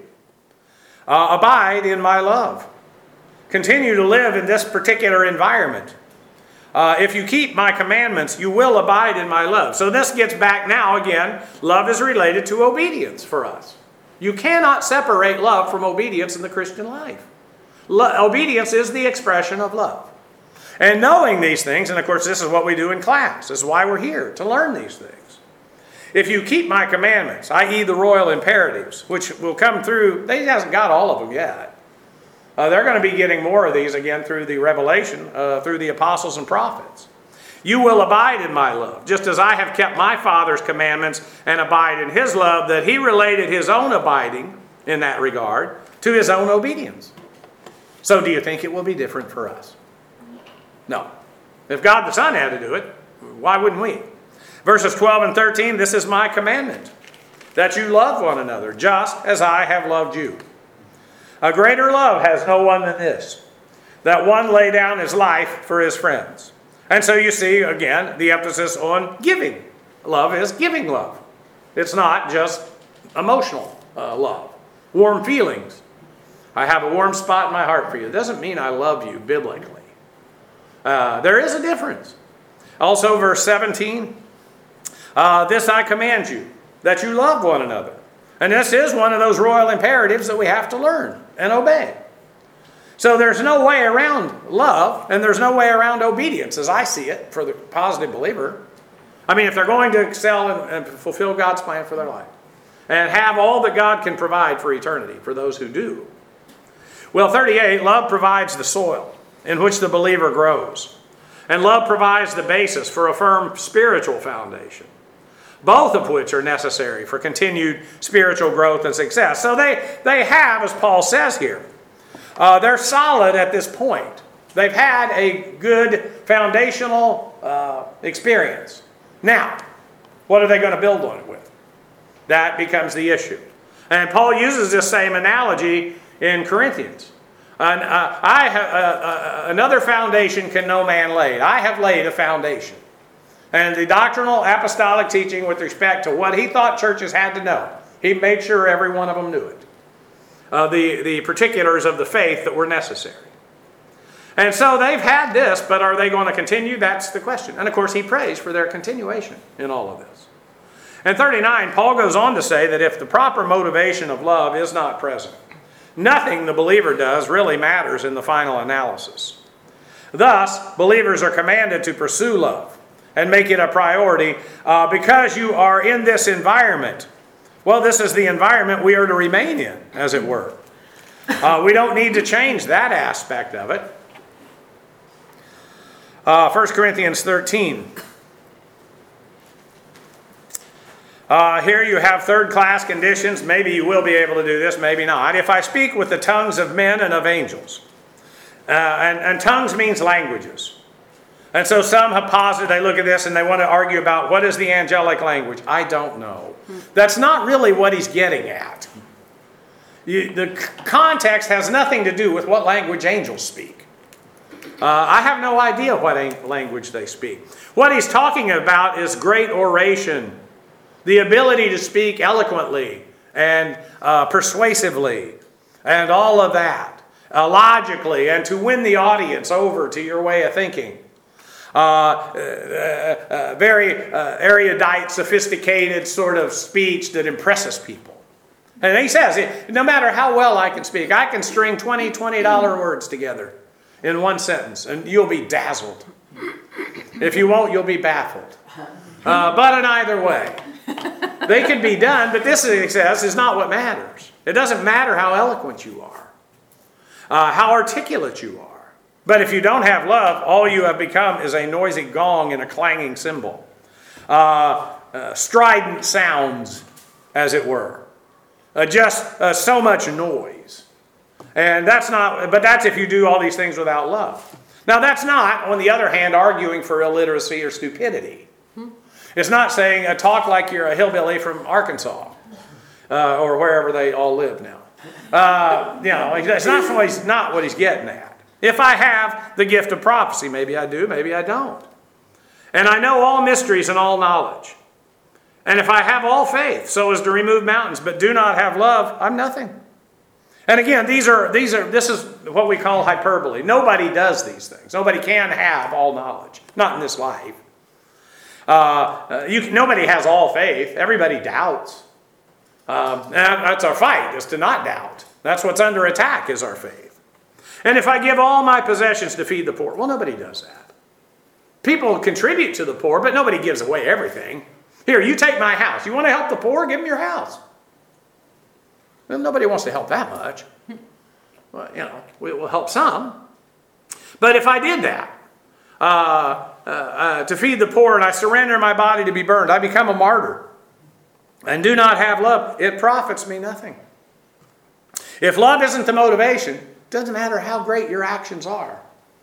Speaker 1: Uh, abide in my love. Continue to live in this particular environment. Uh, if you keep my commandments, you will abide in my love. So this gets back now again. Love is related to obedience for us. You cannot separate love from obedience in the Christian life. Lo- obedience is the expression of love. And knowing these things, and of course this is what we do in class. This is why we're here, to learn these things. If you keep my commandments, that is the royal imperatives, which will come through, they hasn't got all of them yet. Uh, they're going to be getting more of these again through the revelation, uh, through the apostles and prophets. You will abide in my love, just as I have kept my Father's commandments and abide in his love, that he related his own abiding in that regard to his own obedience. So do you think it will be different for us? No. If God the Son had to do it, why wouldn't we? Verses twelve and thirteen, this is my commandment, that you love one another, just as I have loved you. A greater love has no one than this, that one lay down his life for his friends. And so you see, again, the emphasis on giving. Love is giving love. It's not just emotional uh, love. Warm feelings. I have a warm spot in my heart for you. It doesn't mean I love you biblically. Uh, there is a difference. Also, verse seventeen, uh, this I command you, that you love one another. And this is one of those royal imperatives that we have to learn and obey. So there's no way around love, and there's no way around obedience, as I see it, for the positive believer. I mean, if they're going to excel and, and fulfill God's plan for their life, and have all that God can provide for eternity, for those who do. Well, thirty-eight, love provides the soil in which the believer grows. And love provides the basis for a firm spiritual foundation, both of which are necessary for continued spiritual growth and success. So they, they have, as Paul says here, Uh, they're solid at this point. They've had a good foundational uh, experience. Now, what are they going to build on it with? That becomes the issue. And Paul uses this same analogy in Corinthians. And, uh, I have, uh, uh, another foundation can no man lay. I have laid a foundation. And the doctrinal apostolic teaching with respect to what he thought churches had to know, he made sure every one of them knew it. Uh, the, the particulars of the faith that were necessary. And so they've had this, but are they going to continue? That's the question. And of course he prays for their continuation in all of this. And thirty-nine, Paul goes on to say that if the proper motivation of love is not present, nothing the believer does really matters in the final analysis. Thus, believers are commanded to pursue love and make it a priority uh, because you are in this environment. Well, this is the environment we are to remain in, as it were. Uh, we don't need to change that aspect of it. Uh, First Corinthians thirteen. Uh, here you have third-class conditions. Maybe you will be able to do this, maybe not. If I speak with the tongues of men and of angels. Uh, and, and tongues means languages. And so some have posited, they look at this and they want to argue about what is the angelic language. I don't know. That's not really what he's getting at. You, the context has nothing to do with what language angels speak. Uh, I have no idea what language they speak. What he's talking about is great oration. The ability to speak eloquently and uh, persuasively and all of that. Uh, logically, and to win the audience over to your way of thinking. Uh, uh, uh, very uh, erudite, sophisticated sort of speech that impresses people. And he says, no matter how well I can speak, I can string twenty twenty dollar words together in one sentence, and you'll be dazzled. If you won't, you'll be baffled. Uh, but in either way, they can be done, but this, he says, is not what matters. It doesn't matter how eloquent you are, uh, how articulate you are. But if you don't have love, all you have become is a noisy gong and a clanging cymbal. Uh, uh, strident sounds, as it were. Uh, just uh, so much noise. And that's not, but that's if you do all these things without love. Now that's not, on the other hand, arguing for illiteracy or stupidity. It's not saying uh, talk like you're a hillbilly from Arkansas. Uh, or wherever they all live now. Uh, you know, it's not what he's, not what he's getting at. If I have the gift of prophecy, maybe I do, maybe I don't. And I know all mysteries and all knowledge. And if I have all faith, so as to remove mountains, but do not have love, I'm nothing. And again, these are these are this is what we call hyperbole. Nobody does these things. Nobody can have all knowledge, not in this life. Uh, you, nobody has all faith. Everybody doubts. Um, and that's our fight, is to not doubt. That's what's under attack, is our faith. And if I give all my possessions to feed the poor, well, nobody does that. People contribute to the poor, but nobody gives away everything. Here, you take my house. You want to help the poor? Give them your house. Well, nobody wants to help that much. Well, you know, we will help some. But if I did that, uh, uh, uh, to feed the poor, and I surrender my body to be burned, I become a martyr. And do not have love, it profits me nothing. If love isn't the motivation, it doesn't matter how great your actions are.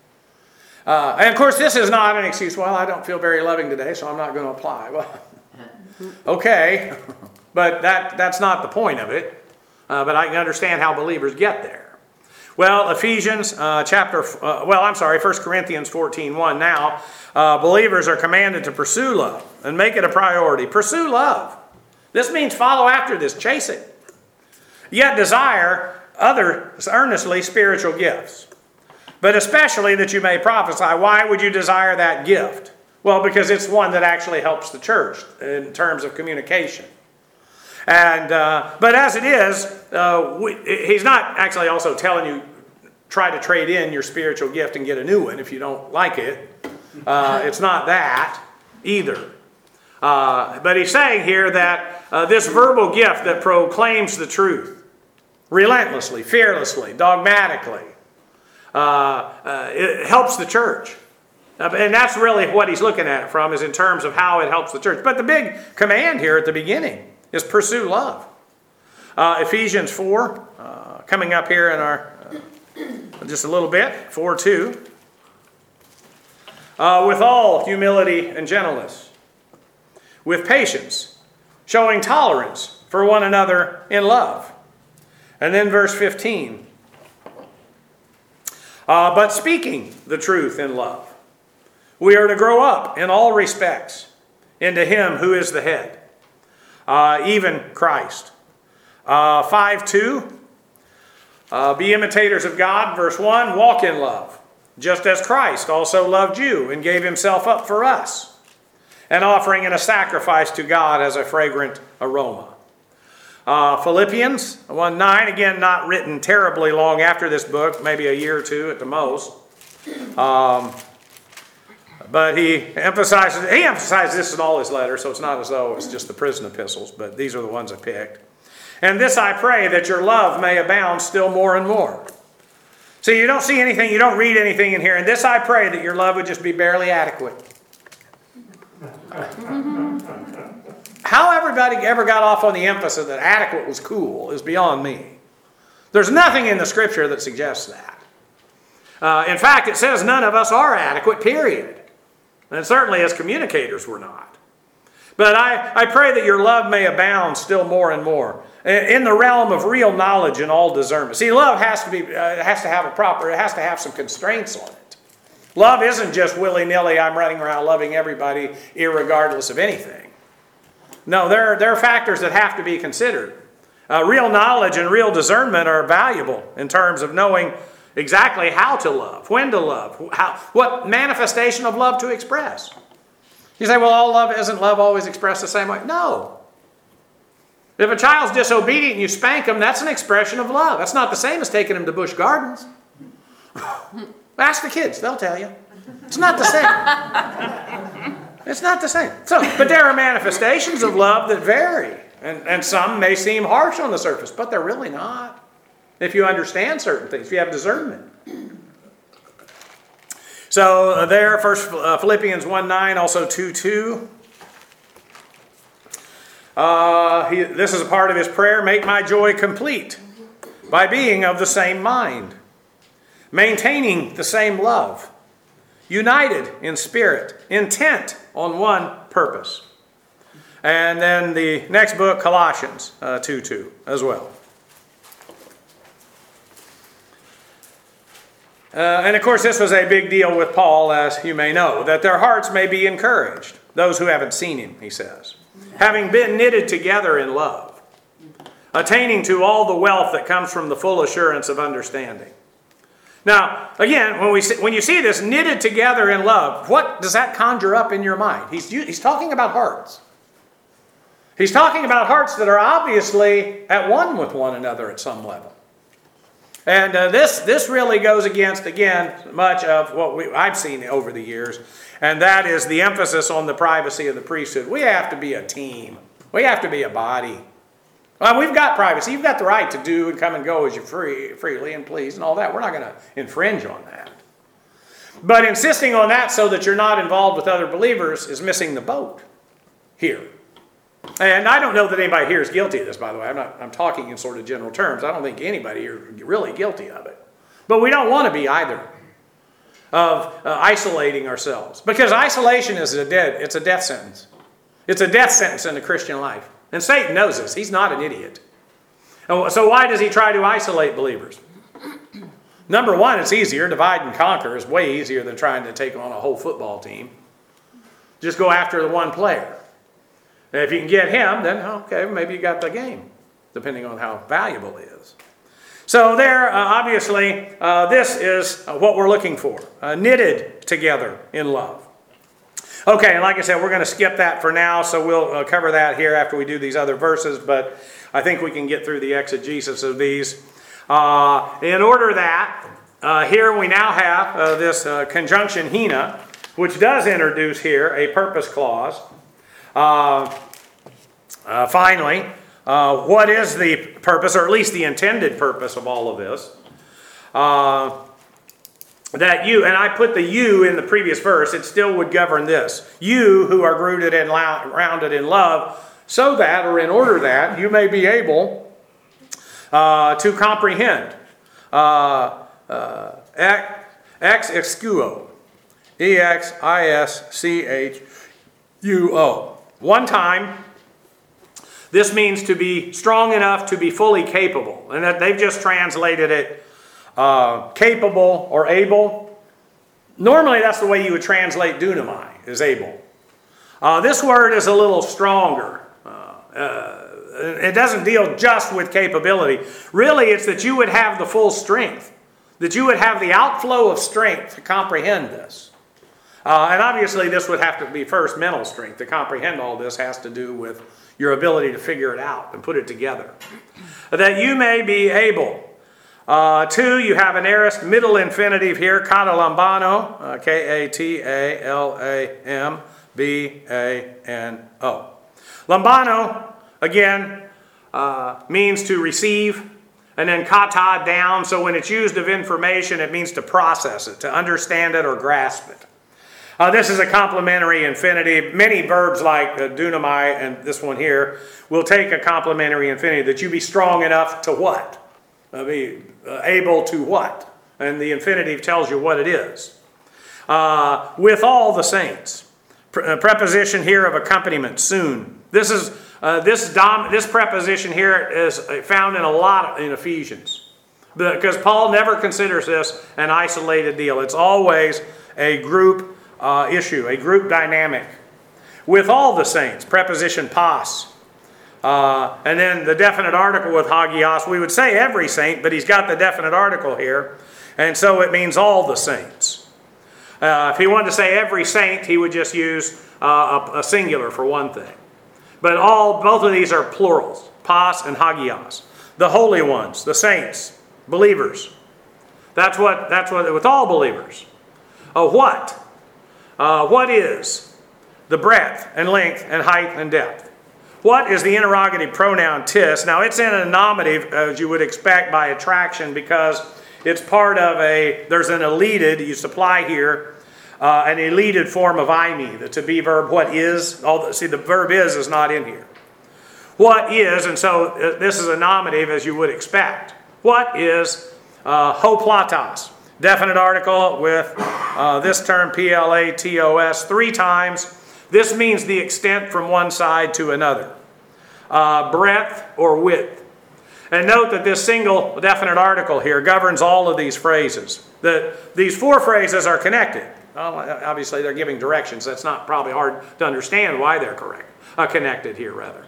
Speaker 1: Uh, and of course, this is not an excuse, well, I don't feel very loving today, so I'm not going to apply. Well, okay, but that, that's not the point of it. Uh, but I can understand how believers get there. Well, Ephesians uh, chapter, uh, well, I'm sorry, First Corinthians fourteen one. Now, uh, believers are commanded to pursue love and make it a priority. Pursue love. This means follow after this, chase it. Yet desire other earnestly spiritual gifts, but especially that you may prophesy. Why would you desire that gift? Well, because it's one that actually helps the church in terms of communication. And uh, but as it is, uh, we, he's not actually also telling you try to trade in your spiritual gift and get a new one if you don't like it. Uh, it's not that either. Uh, but he's saying here that uh, this verbal gift that proclaims the truth relentlessly, fearlessly, dogmatically, uh, uh, it helps the church. Uh, and that's really what he's looking at it from, is in terms of how it helps the church. But the big command here at the beginning is pursue love. Uh, Ephesians four, uh, coming up here in our, uh, just a little bit, four two. Uh, with all humility and gentleness, with patience, showing tolerance for one another in love. And then verse fifteen. Uh, but speaking the truth in love, we are to grow up in all respects into Him who is the head, Uh, even Christ. Uh, five two, uh, be imitators of God. Verse one, walk in love, just as Christ also loved you and gave Himself up for us, an offering and a sacrifice to God as a fragrant aroma. Uh, Philippians one nine, again not written terribly long after this book, maybe a year or two at the most. Um, But he emphasizes, he emphasizes this in all his letters, so it's not as though it's just the prison epistles, but these are the ones I picked. And this I pray, that your love may abound still more and more,
Speaker 2: So you don't see anything, you don't read anything in here. And this I pray, that your love would just be barely adequate. How everybody ever got off on the emphasis that adequate was cool is beyond me. There's nothing in the Scripture that suggests that. Uh, in fact, it says none of us are adequate, period. And certainly as communicators we're not. But I, I pray that your love may abound still more and more in the realm of real knowledge and all discernment. See, love has to be uh, has to have a proper, it has to have some constraints on it. Love isn't just willy-nilly, I'm running around loving everybody irregardless of anything. No, there are, there are factors that have to be considered. Uh, real knowledge and real discernment are valuable in terms of knowing exactly how to love, when to love, how, what manifestation of love to express. You say, well, all love, isn't love always expressed the same way? No. If a child's disobedient and you spank them, that's an expression of love. That's not the same as taking them to Busch Gardens. Ask the kids, they'll tell you. It's not the same. It's not the same. So, but there are manifestations of love that vary. And, and some may seem harsh on the surface, but they're really not. If you understand certain things, if you have discernment. So uh, there, first uh, Philippians one nine, also two two. Uh, he, this is a part of his prayer. Make my joy complete by being of the same mind, maintaining the same love, united in spirit, intent on one purpose. And then the next book, Colossians uh, two two as well. Uh, and of course, this was a big deal with Paul, as you may know, that their hearts may be encouraged, those who haven't seen him, he says, having been knitted together in love, attaining to all the wealth that comes from the full assurance of understanding. Now, again, when we see, when you see this knitted together in love, what does that conjure up in your mind? He's, he's talking about hearts. He's talking about hearts that are obviously at one with one another at some level. And uh, this, this really goes against, again, much of what we, I've seen over the years, and that is the emphasis on the privacy of the priesthood. We have to be a team. We have to be a body. Well, we've got privacy. You've got the right to do and come and go as you free, freely and please and all that. We're not going to infringe on that. But insisting on that so that you're not involved with other believers is missing the boat here. And I don't know that anybody here is guilty of this, by the way. I'm not, I'm talking in sort of general terms. I don't think anybody here is really guilty of it. But we don't want to be either, of uh, isolating ourselves. Because isolation is a dead, it's a death sentence. It's a death sentence in the Christian life. And Satan knows this. He's not an idiot. And so why does he try to isolate believers? Number one, it's easier. Divide and conquer is way easier than trying to take on a whole football team. Just go after the one player. And if you can get him, then okay, maybe you got the game, depending on how valuable he is. So there, uh, obviously, uh, this is uh, what we're looking for, uh, knitted together in love. Okay, and like I said, we're going to skip that for now, so we'll uh, cover that here after we do these other verses, but I think we can get through the exegesis of these. Uh, in order that, uh, here we now have uh, this uh, conjunction hina, which does introduce here a purpose clause. Uh, uh, finally, uh, what is the purpose, or at least the intended purpose of all of this? Uh, that you, and I put the you in the previous verse, it still would govern this. You who are rooted and rounded in love, so that, or in order that, you may be able uh, to comprehend. Uh, uh, ex excuo. E X I S C H U O. One time, this means to be strong enough to be fully capable. And that they've just translated it uh, capable or able. Normally, that's the way you would translate dunamai, is able. Uh, this word is a little stronger. Uh, uh, it doesn't deal just with capability. Really, it's that you would have the full strength. That you would have the outflow of strength to comprehend this. Uh, and obviously this would have to be first mental strength. To comprehend all this has to do with your ability to figure it out and put it together. That you may be able. Uh, two, you have an aorist middle infinitive here, katalambano, uh, K A T A L A M B A N O. Lambano, again, uh, means to receive. and then kata, down. So when it's used of information, it means to process it, to understand it or grasp it. Uh, this is a complementary infinitive. Many verbs like uh, dunamai and this one here will take a complementary infinitive, that you be strong enough to what? Uh, be uh, able to what? And the infinitive tells you what it is. Uh, with all the saints. Pre- uh, preposition here of accompaniment, soon. This is uh, this dom- this preposition here is found in a lot in Ephesians, because Paul never considers this an isolated deal. It's always a group uh, issue, a group dynamic. With all the saints, preposition pas. Uh, and then the definite article with hagios, we would say every saint, but he's got the definite article here, and so it means all the saints. Uh, if he wanted to say every saint, he would just use uh, a, a singular for one thing. But all, both of these are plurals, pas and hagios. The holy ones, the saints, believers. That's what, that's what, with all believers. Uh, what? Uh, what is the breadth and length and height and depth? What is the interrogative pronoun tis? Now it's in a nominative, as you would expect by attraction, because it's part of a, there's an elated, you supply here, uh, an elated form of I me, the to be verb, what is. All the, see, the verb is is not in here. What is, and so uh, this is a nominative as you would expect. What is uh, hoplatos? Definite article with uh, this term P L A T O S three times. This means the extent from one side to another. Uh, breadth or width. And note that this single definite article here governs all of these phrases. The, these four phrases are connected. Well, obviously they're giving directions. That's not probably hard to understand why they're correct, uh, connected here rather.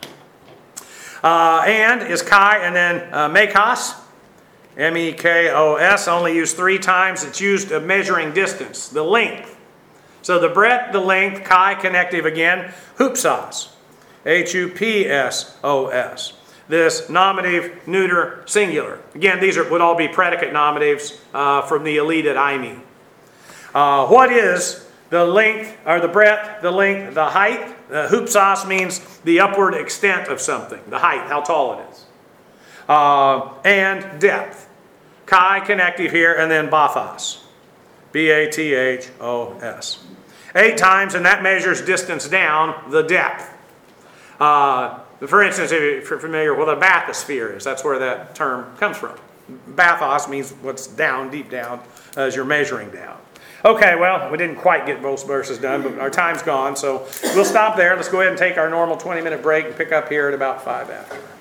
Speaker 2: Uh, and is kai, and then uh, mekos, M E K O S, only used three times. It's used of measuring distance, the length. So the breadth, the length, kai connective again, hupsos, H U P S O S. This nominative, neuter, singular. Again, these are, would all be predicate nominatives uh, from the elated I me. Uh, what is the length, or the breadth, the length, the height? Uh, hupsos means the upward extent of something, the height, how tall it is. Uh, and depth. Chi connective here, and then bathos. B A T H O S. Eight times, and that measures distance down, the depth. Uh, for instance, if you're familiar with what a bathysphere is, that's where that term comes from. Bathos means what's down, deep down, as you're measuring down. Okay, well, we didn't quite get both verses done, but our time's gone, so we'll stop there. Let's go ahead and take our normal twenty minute break and pick up here at about five after.